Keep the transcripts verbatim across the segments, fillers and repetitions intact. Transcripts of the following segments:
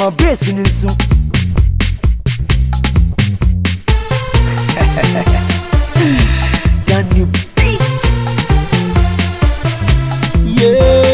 my bass in so. Can you beats? Yeah.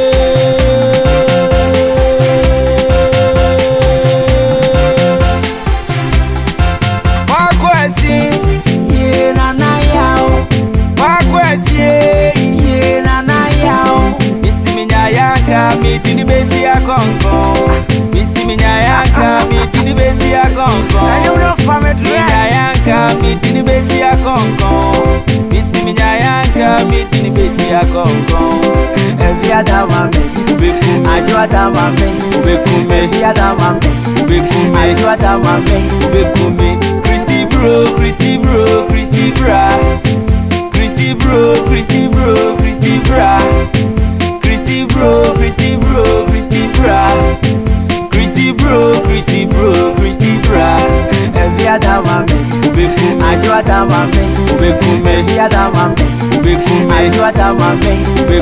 Mi dini besi ya konko, misi mi nyayanka mi dini besi ya konko. Mi nyayanka mi dini besi ya konko, misi mi nyayanka mi dini besi ya konko. Every other man me, I do other man me, every other man me, I do other man me. Christy bro, Christy bro, Christy bra, Christy bro, Christy bro, Christy bra. Christy bro, Christy bro, Christy bra, Christy bro, Christy bro, Christy bra. Every other man me, I do other man me, every other man me, I do other man me.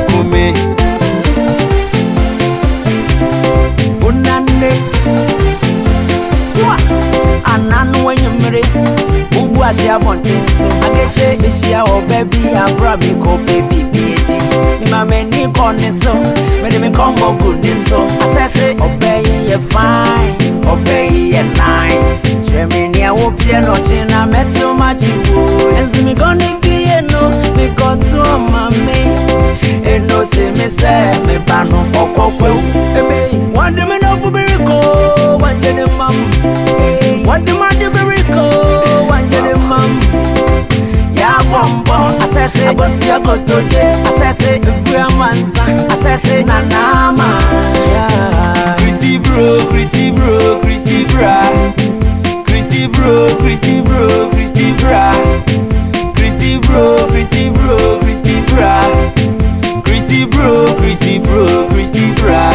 Unande, swa, ananu wenye mre, ubu asya bonte so. Ageshe ishia o baby, abra mi ko baby baby. Mi mame ni kone so, me de mi kombo good so. I said obey ye fine, obey ye nice. Shemi ni a whoopsie no china metu machi wo. Enzi mi goni vie no, mi kotu o mame. Eno se me se me bano okokwe. Ebe, wande me no fubiriko, wande de mam. Wande ma de biriko, wande de mam. Ya bombo, I said it, bossy I go today. I said it, if we are manza, I said it, nanama. Christy bro, Christy bro, Christy bra, Christy bro, Christy bro, Christy bra, Christy bro, Christy bro, Christy bra, Christy bro, Christy bro, Christy bra.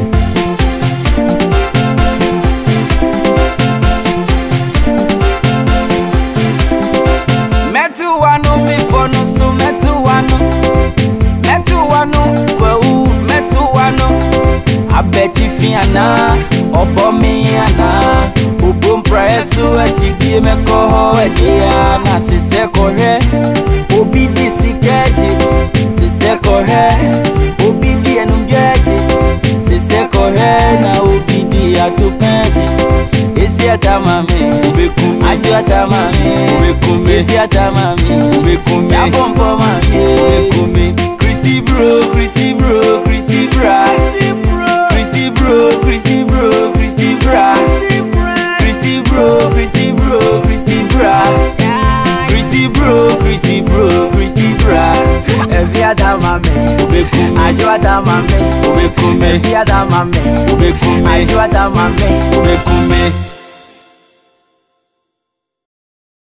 Abeti fiana, obo miana, ubum praesu ati bie meko edia na sise kohe, obi di sikeji, sise kohe, obi di enumjeji, sise kohe na obi di atupeji. Esi atamami, aju atamami, esi atamami, ya pompo mami. Christy bro, Christy bro, Christy bra. Christy bro, Christy bro, Christy bra, Christy bro, Christy bro, Christy bra, Christy bro, Christy bro, Christy bra. Every other man me, I do other man me, every other man me, I do other man me.